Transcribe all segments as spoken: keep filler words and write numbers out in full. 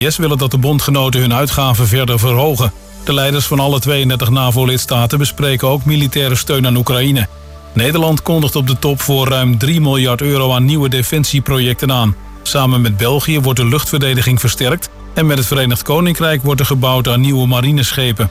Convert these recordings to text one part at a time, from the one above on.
V S willen dat de bondgenoten hun uitgaven verder verhogen. De leiders van alle tweeëndertig NAVO-lidstaten bespreken ook militaire steun aan Oekraïne. Nederland kondigt op de top voor ruim drie miljard euro aan nieuwe defensieprojecten aan. Samen met België wordt de luchtverdediging versterkt en met het Verenigd Koninkrijk wordt er gebouwd aan nieuwe marineschepen.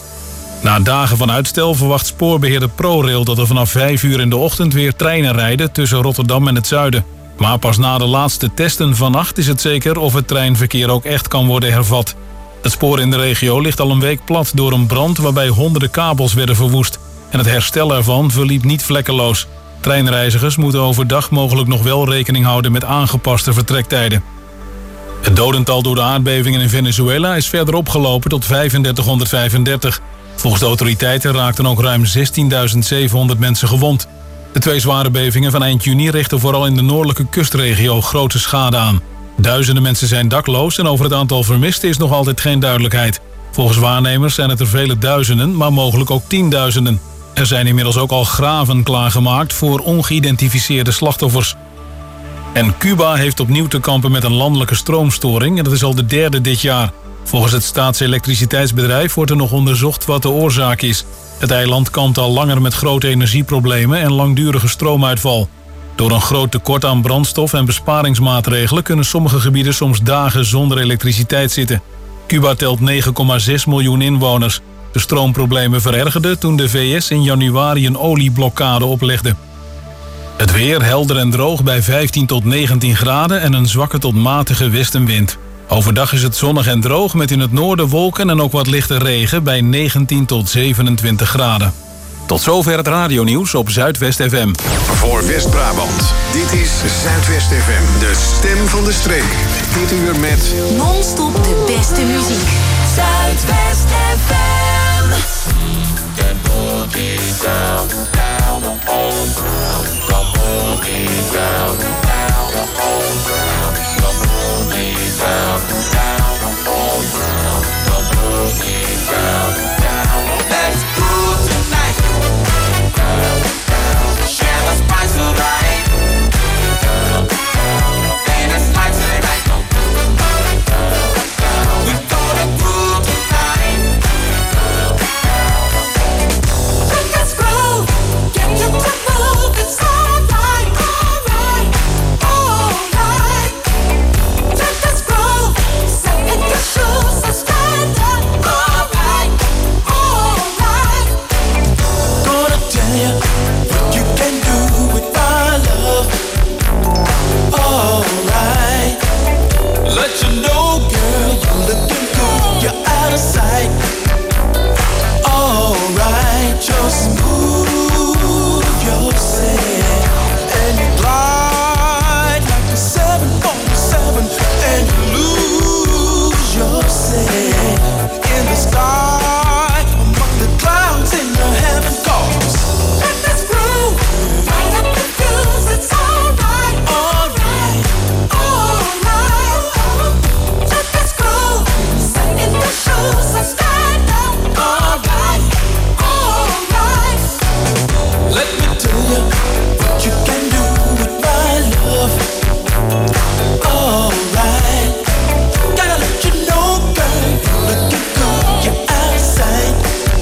Na dagen van uitstel verwacht spoorbeheerder ProRail dat er vanaf vijf uur in de ochtend weer treinen rijden tussen Rotterdam en het zuiden. Maar pas na de laatste testen vannacht is het zeker of het treinverkeer ook echt kan worden hervat. Het spoor in de regio ligt al een week plat door een brand waarbij honderden kabels werden verwoest. En het herstel ervan verliep niet vlekkeloos. Treinreizigers moeten overdag mogelijk nog wel rekening houden met aangepaste vertrektijden. Het dodental door de aardbevingen in Venezuela is verder opgelopen tot drieduizend vijfhonderdvijfendertig. Volgens de autoriteiten raakten ook ruim zestienduizend zevenhonderd mensen gewond. De twee zware bevingen van eind juni richten vooral in de noordelijke kustregio grote schade aan. Duizenden mensen zijn dakloos en over het aantal vermisten is nog altijd geen duidelijkheid. Volgens waarnemers zijn het er vele duizenden, maar mogelijk ook tienduizenden. Er zijn inmiddels ook al graven klaargemaakt voor ongeïdentificeerde slachtoffers. En Cuba heeft opnieuw te kampen met een landelijke stroomstoring en dat is al de derde dit jaar. Volgens het staatselektriciteitsbedrijf wordt er nog onderzocht wat de oorzaak is. Het eiland kampt al langer met grote energieproblemen en langdurige stroomuitval. Door een groot tekort aan brandstof en besparingsmaatregelen kunnen sommige gebieden soms dagen zonder elektriciteit zitten. Cuba telt negen komma zes miljoen inwoners. De stroomproblemen verergerden toen de V S in januari een olieblokkade oplegde. Het weer helder en droog bij vijftien tot negentien graden en een zwakke tot matige westenwind. Overdag is het zonnig en droog met in het noorden wolken en ook wat lichte regen bij negentien tot zevenentwintig graden. Tot zover het radionieuws op Zuidwest F M. Voor West-Brabant, dit is Zuidwest F M, de stem van de streek. Dit uur met non-stop de beste muziek. Zuidwest F M. That boogie down, down the whole ground. The boogie down, down the whole ground. The boogie down, down the whole ground. The boogie down, down. Let's groove tonight. Down, down. Share the spice of life. Down, down. And it's like tonight. Down, down. We gonna groove tonight. Down, down. Let's groove. Get you to move. It's alright, alright, alright. Let's groove. Set in your shoes, so stand up. Alright, alright. Gonna tell you what you can do with my love. Alright. Let you know, girl, you're looking good. You're out of sight. Alright, just move yourself and you glide like a seven forty-seven and you lose yourself in the sky among the clouds in the heaven cause. Let's groove. Light up the fuse. It's alright, alright, alright. Let's groove. Set in your shoes, so stand up. Alright, alright. Let me tell you what you can do with my love. Alright. Gotta let you know, girl, you're looking good. You're out of sight.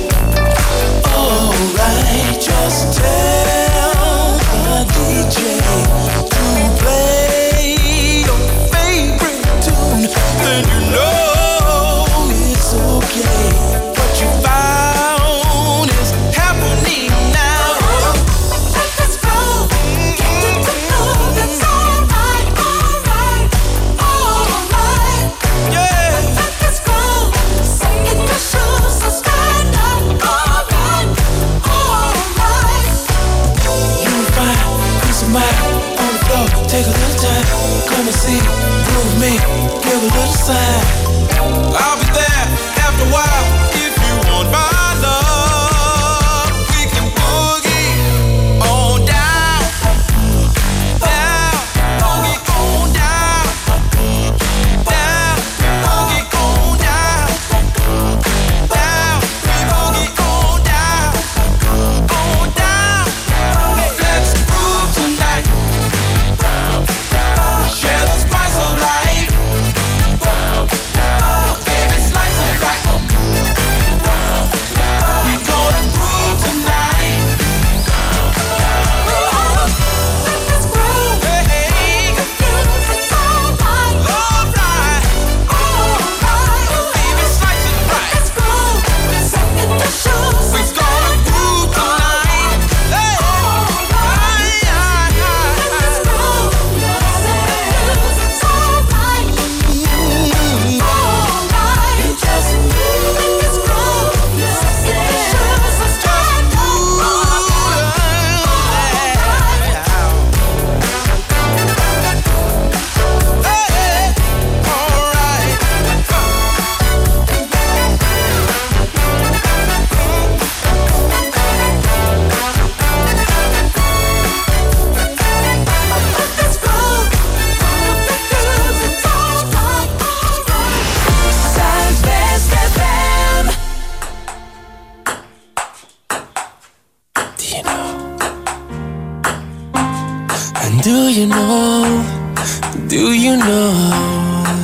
Alright. Just tell the D J to play your favorite tune. Then you know it's okay. What you found is happening now. Let's groove. Get you to move. It's alright, alright, alright. Yeah. Let's groove. Set in your shoes, so stand up. Alright, alright. You find peace of mind on the floor. Take a little time, come and see, groove me, give a little sign. I'll be there after a while if you want my love. We can boogie on down, down, boogie on down, down, boogie on down, down, we boogie on down, on down. Let's groove tonight. Share the spice of life. Do you know, do you know?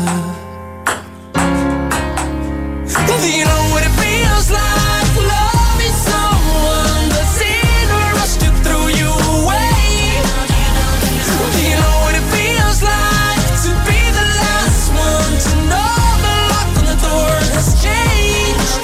Do you know what it feels like? Loving someone that's in a rush to throw you away. Do you know what it feels like to be the last one to know the lock on the door has changed?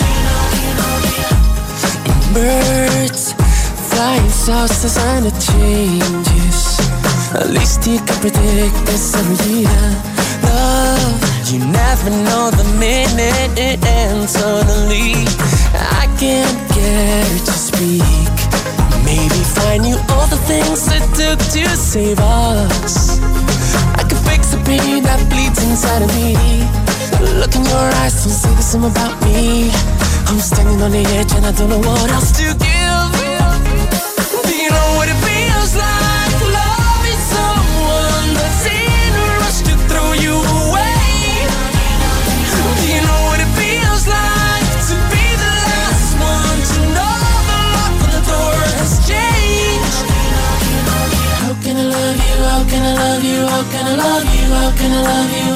Birds flying south, the sign of changes. At least you can predict this every year. Love, you never know the minute it ends. Suddenly, I can't get her to speak. Maybe find you all the things it took to save us. I could fix the pain that bleeds inside of me. Look in your eyes, don't say the same about me. I'm standing on the edge and I don't know what else to give. Do you know what it feels like? Loving someone that's in a rush to throw you away. Do you know what it feels like to be the last one to know the lock on the door has changed? How can I love you? How can I love you? How can I love you? How can I love you?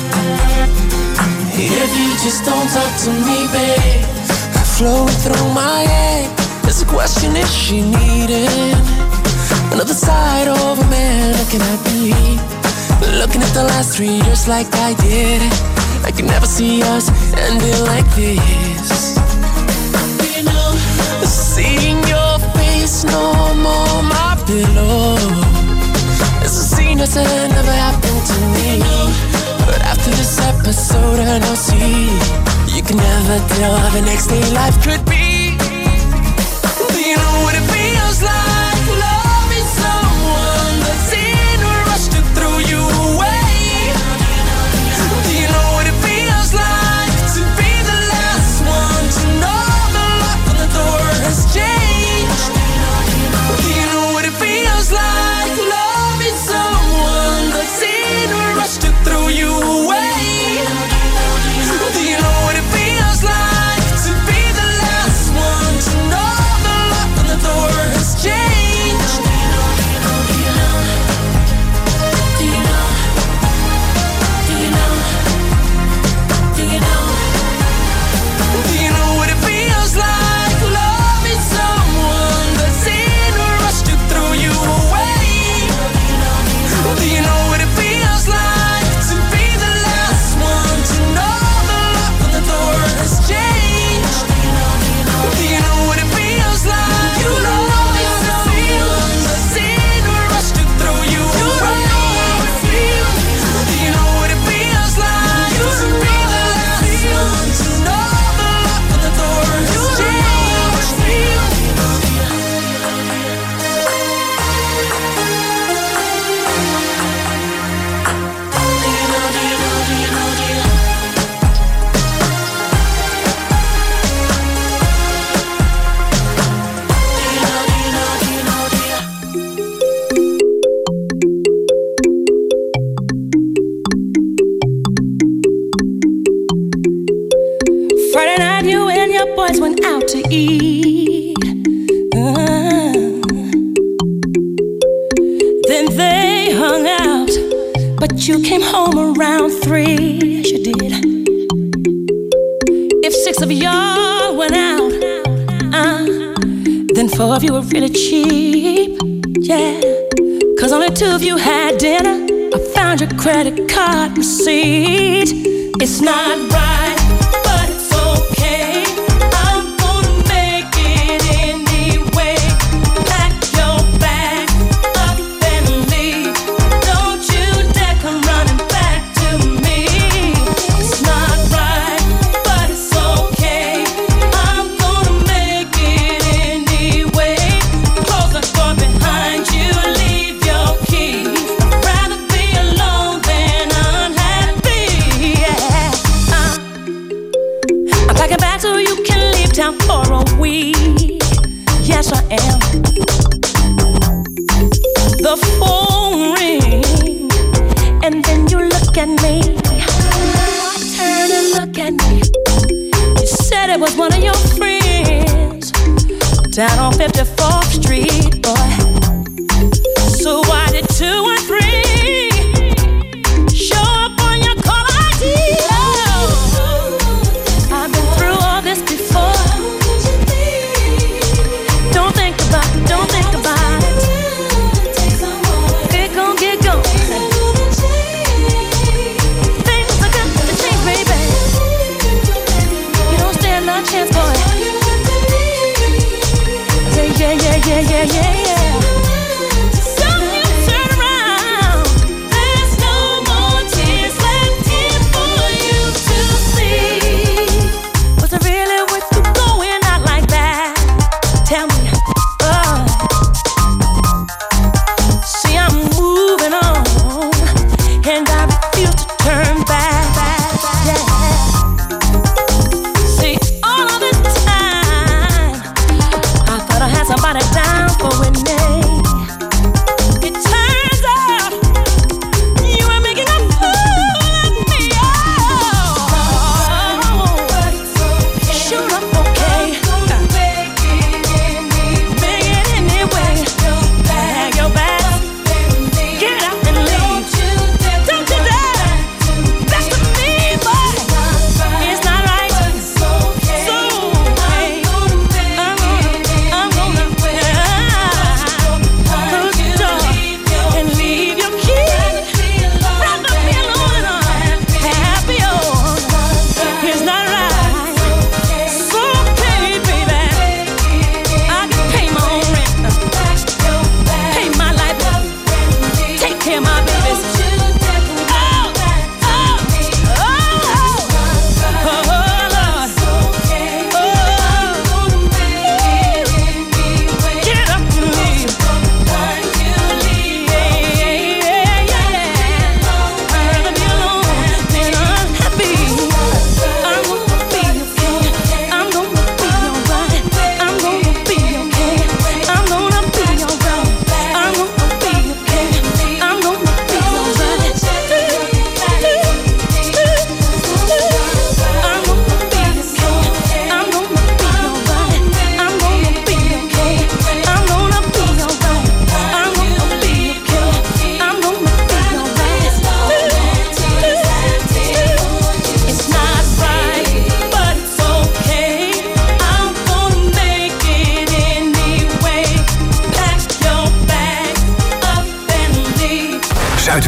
If you just don't talk to me, babe. Flowing through my head, there's a question, is she needing another side of a man looking at me? Looking at the last three years like I did. I could never see us ending like this. You know, seeing your face no more my pillow. It's a scene that's never happened to me. But after this episode and I'll see, you can never tell how the next day life could be. Do you know what it feels like? Loving someone that's in a rush to throw you away. Do you know what it feels like to be the last one to know the lock on the door has changed? Do you know what it feels like? Loving someone that's in a rush to throw you away. Do you know what it feels like to be the last one to know the lock on the door has changed? Do you know? Do you know? Do you know? Do you know? Do you know what it feels like? Loving someone that's in a rush to throw you away. Do you know what it feels like to be the last one to know the lock on the door has changed? Do you know what it feels like? You know it's someone that's in a rush to throw you away. Do you know what it feels like to be the last one to know the lock on the door has changed? Friday night, you and your boys went out to eat. Uh, then they hung out, but you came home around three. Yes, you did. If six of y'all went out, uh, then four of you were really cheap. Yeah, cause only two of you had dinner. I found your credit card receipt. It's not right, but it's okay. I'm gonna make it anyway. Pack your bag up and leave. Don't you dare come running back to me. It's not right, but it's okay. I'm gonna make it anyway. Close the door behind you, leave your key. I'd rather be alone than unhappy. Yeah. Uh. I'm packing back so you can leave town for a week. Yes, I am. The phone rings, and then you look at me. Turn and look at me. You said it was one of your friends down on fifty-fourth Street, boy. So why did two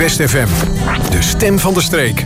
Zuidwest F M, de stem van de streek.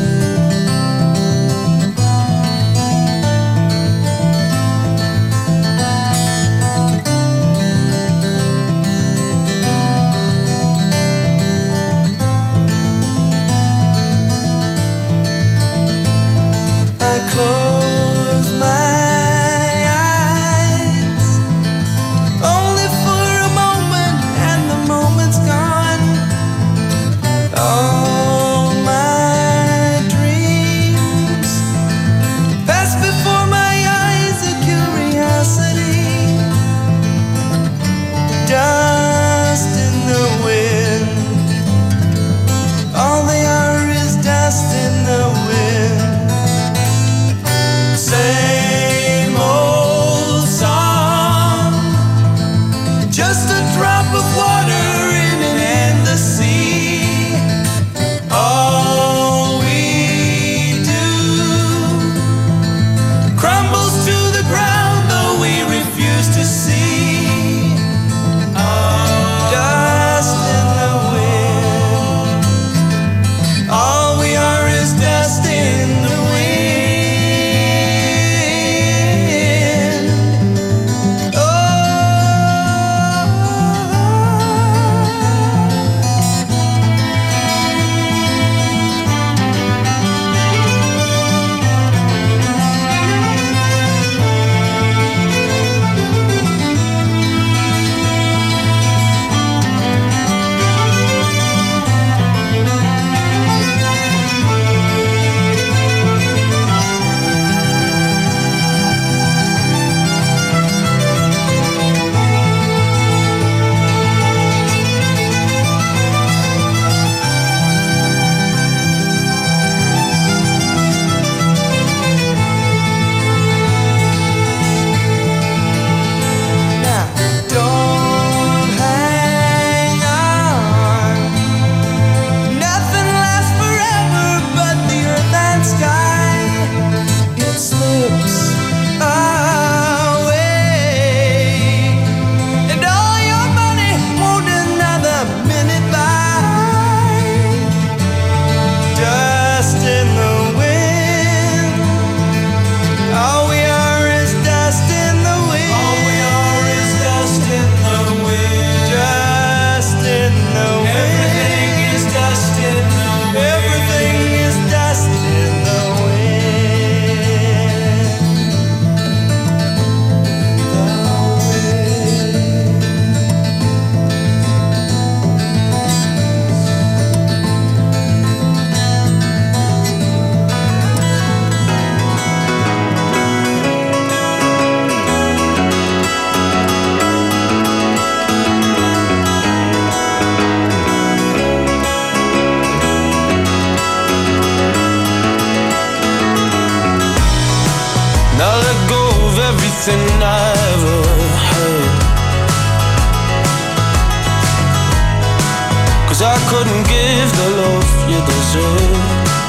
I couldn't give the love you deserve.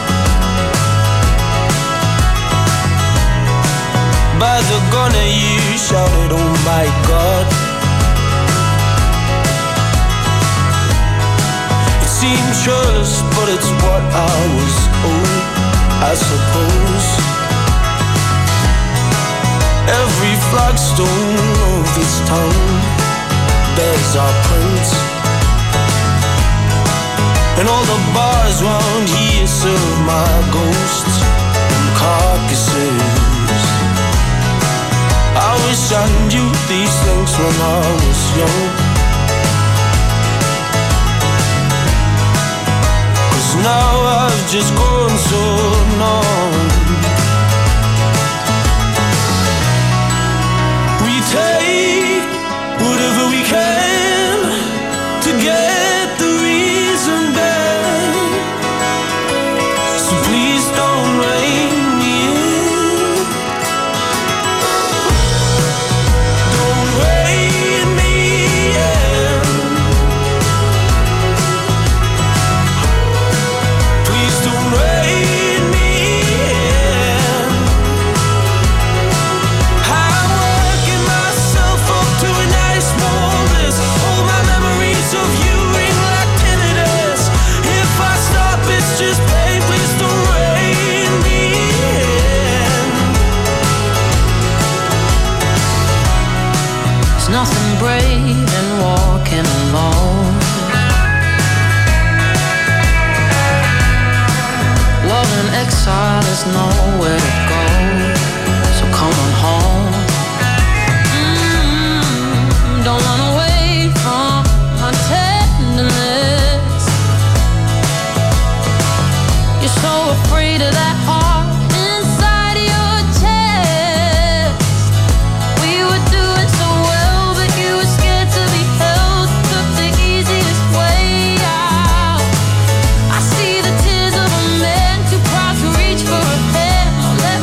By the gun you shouted, oh my God. It seemed churlish, but it's what I was owed, I suppose. Every flagstone of this town bears our prints, and all the bars round here serve my ghosts and carcasses. I wish I knew these things when I was young, 'cause now I've just grown so numb. We take whatever we can to get the reason back, so please don't rein me in. Don't rein me in. Please don't rein me in. afraid and walking alone. Love in exile is nowhere to go, so come on home. Mm, don't run away from my tenderness. You're so afraid of that heart inside your chest. We were doing so well, but you were scared to be held. Took the easiest way out. I see the tears of a man too proud to reach for a hand. I'll let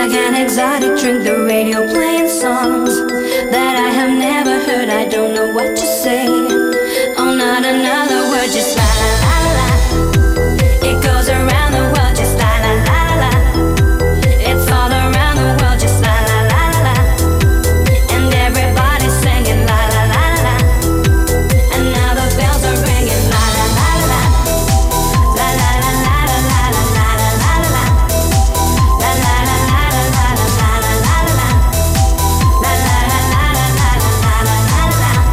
like an exotic drink, the radio playing songs that I have never heard. I don't know what to say. Oh, not another word, just la la la la. It goes around the world, just la la la la. It's all around the world, just la la la la. And everybody's singing la la la la. And now the bells are ringing la la la la. La la la la la la la la la la. La la la la la la la la la la. La la la la la la la la la.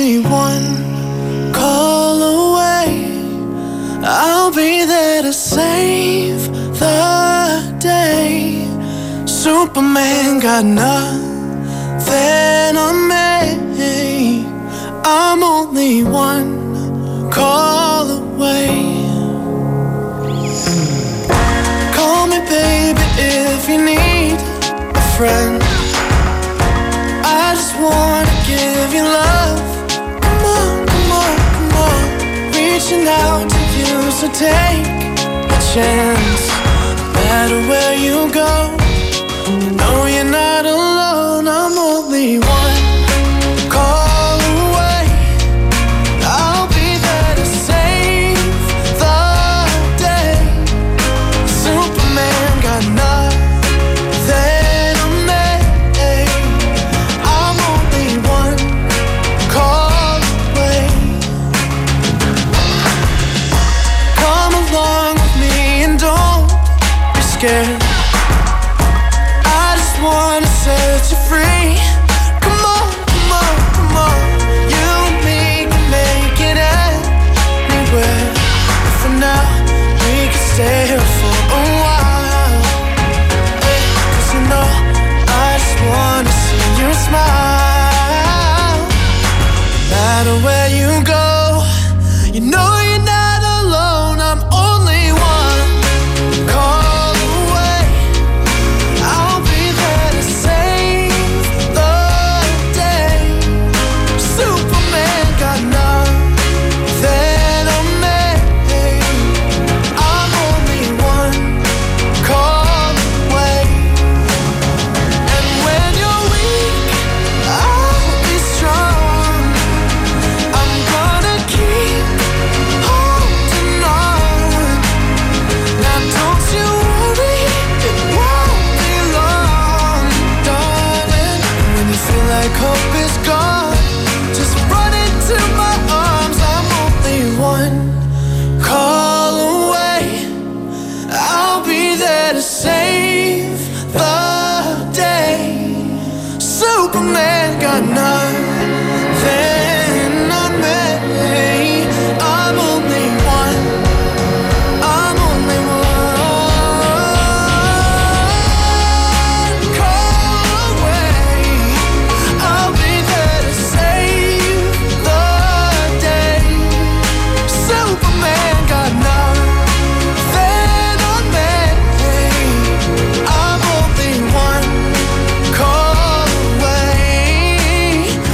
only one call away. I'll be there to save the day. Superman got nothing on me. I'm only one call away. Call me baby if you need a friend. I just wanna give you love. Come on, come on, come on. Reaching out to you, so take a chance. No matter where you go, you know you're not alone. I'm only one call away. I'll be there to save the day. Superman got nothing on me. I'm only one call away. Come along with me and don't be scared. I just wanna set you free. Come on, come on, come on. You and me can make it anywhere. But for now, we can stay here for a while. Hey, 'cause you know, I just wanna see you smile. No matter where you go, you know you're not alone. I'm only one call away. I'll be there to save the day. Superman got nothing on me. I'm only one call away. And when you're weak, I'll be strong. I'm gonna keep holding on. Now don't you worry, it won't be long, darling. When you feel like hope is gone, just run into my arms. I'm only one call away. I'll be there to save the day. Superman got nothing on me. I'm only one. I'm only one call away. I'll be there to save the day. Superman got nothing on me. I'm only one call away.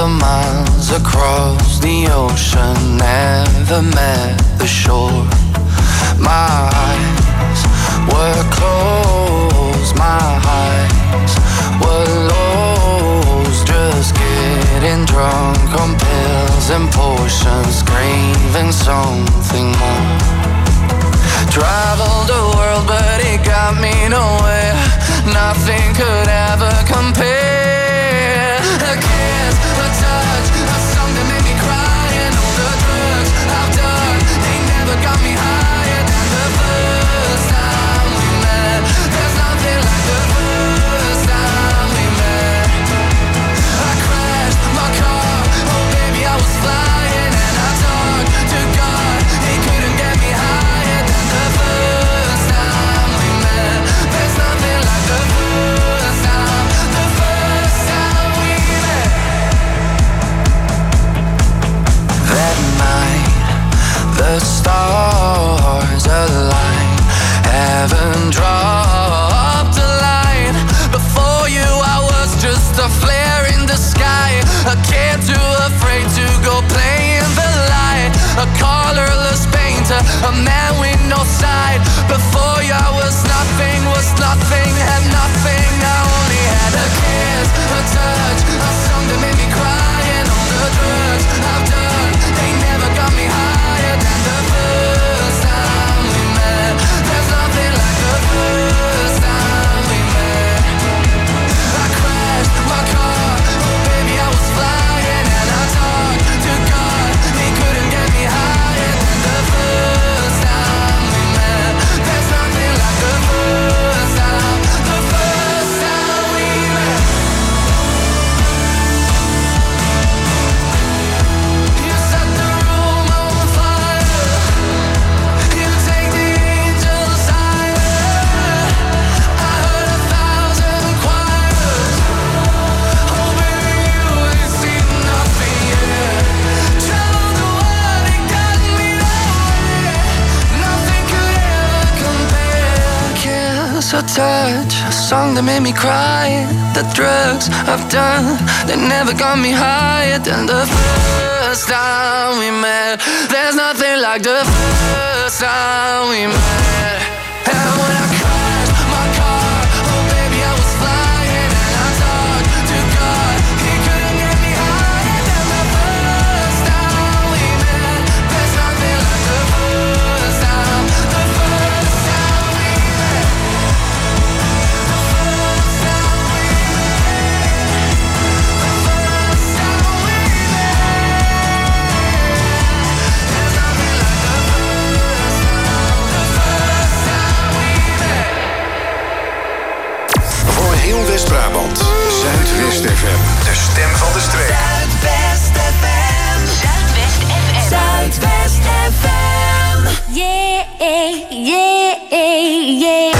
the miles across the ocean, never met the shore. My eyes were closed, my eyes were lost, just getting drunk on pills and potions, craving something more. Traveled the world but it got me nowhere, nothing could ever compare. A kiss, a touch, a song that made me cry, and all the drugs I've done, they never got me higher than the first time we met. There's nothing like the first time we met. I crashed my car, oh baby I was flying, and I talked to God, he couldn't get me higher than the first time we met. There's nothing like the first time, the first time we met. That night, the stars aligned, heaven dropped a line. Before you I was just a flare in the sky, a kid too afraid to go play in the light, a colorless painter, a man with no side. Before you I was nothing, was nothing, had nothing. I only had a kiss, a touch, a song that made me cry, and all the drugs I've done, they never got me higher than the first time we met. There's nothing like the first time we met. I crashed my car, oh baby I was flying, and I talked to God, he couldn't get me higher than the first time we met. There's nothing like the first time, the first time we met. You set the room on fire, you take the angels higher. I heard a thousand choirs, oh baby you ain't seen nothing yet. Traveled the world and got me nowhere, nothing could ever compare. Kiss, a touch, a song that made me cry, the drugs I've done, they never got me higher than the first time we met. There's nothing like the first time we met. And when I crashed my car, oh baby I was flying, and I talked to God, he couldn't get me higher than the first time we met. There's nothing like the first time, the first time we met. The first time we met. The first time we met. There's nothing like the first time, the first time we met. Voor heel West-Brabant, Zuidwest F M, de stem van de streek. Zuidwest F M. Zuidwest F M. Zuidwest F M. Yeah, yeah, yeah.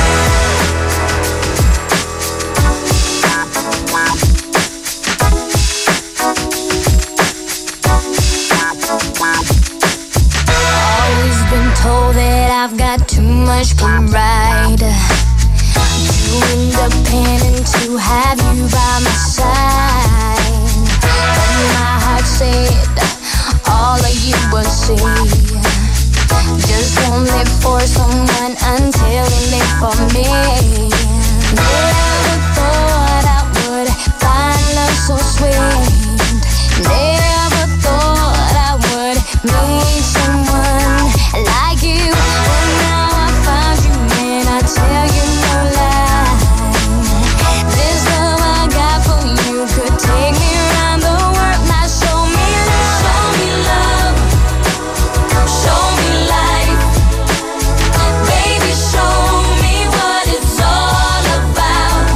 Always been told that I've got too much pride, too independent to have you by my side. But my heart said all of you would see. Just won't live for someone until you live for me. Never thought I would find love so sweet. Never thought I would meet someone like you. But now I found you and I tell you no lie. This love I got for you could take me around the world. Now show me love, show me love, show me life. Baby, show me what it's all about.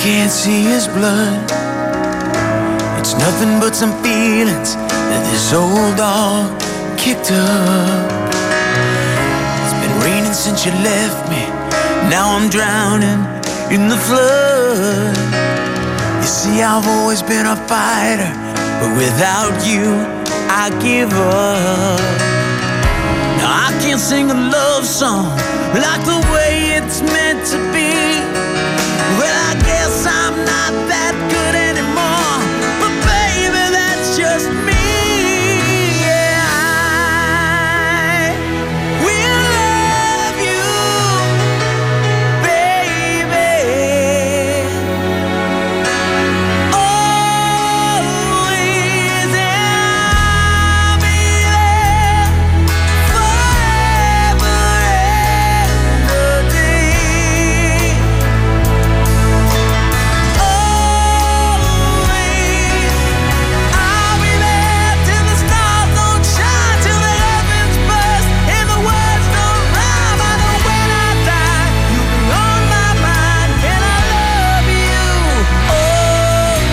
can't see his blood. It's nothing but some feelings that this old dog kicked up. It's been raining since you left me. Now I'm drowning in the flood. You see, I've always been a fighter, but without you, I give up. Now I can't sing a love song like the way it's meant to be. Well, I guess I'm not that good anymore, but baby, that's just me. Yeah, I will love you, baby, always, and I'll be there forever and a day. Always, I'll be there till the stars don't shine, till the heavens burst and the words don't rhyme. I know when I die, you'll be on my mind, and I love you always.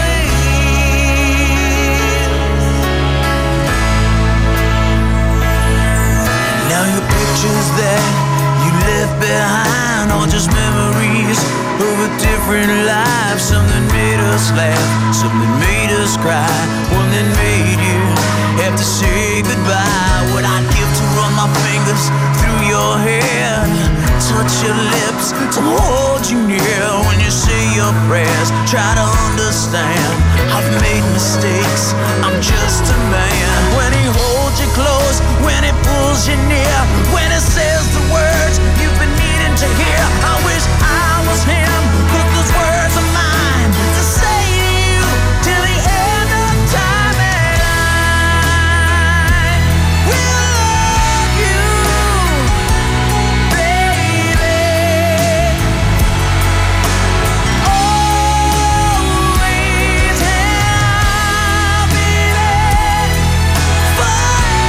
Now your pictures that you left behind are just memories of a different life. Something made us laugh, something made us cry, one that made you have to say goodbye. What I'd give to run my fingers through your hair, touch your lips, to hold you near when you say your prayers. Try to understand, I've made mistakes, I'm just a man. When he holds you close, when he pulls you near, when he says the words you've been needing to hear, I wish I was him, 'cause those words are mine to say to you till the end of time. And I will love you, baby, always, and I'll be there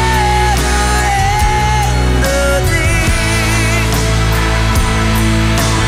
forever and a day.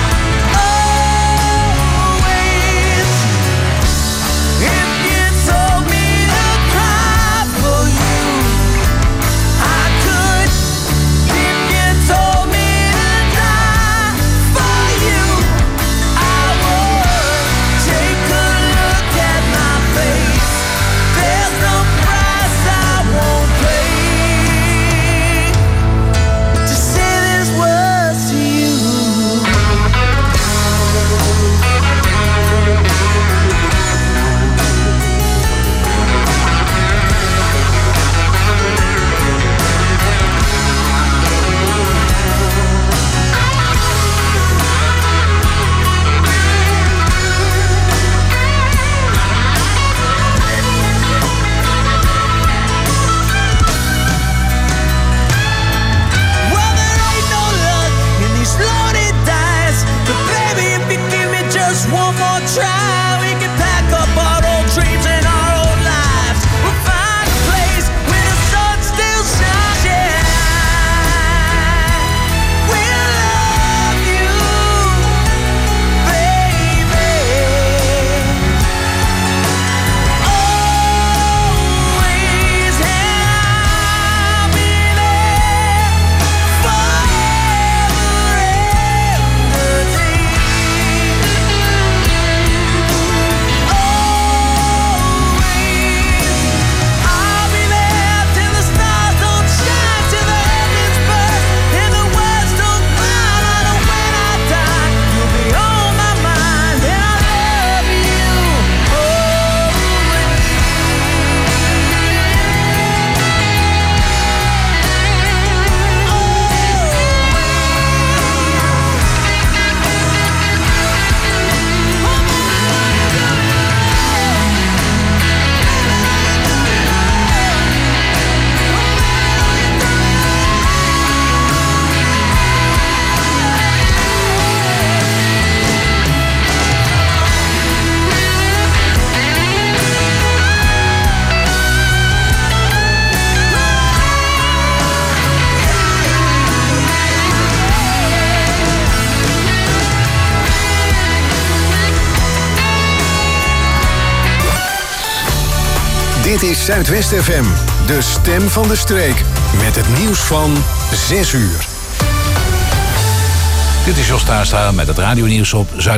Dit is Zuidwest F M, de stem van de streek. Met het nieuws van zes uur. Dit is Jos Taarstra met het radionieuws op Zuid.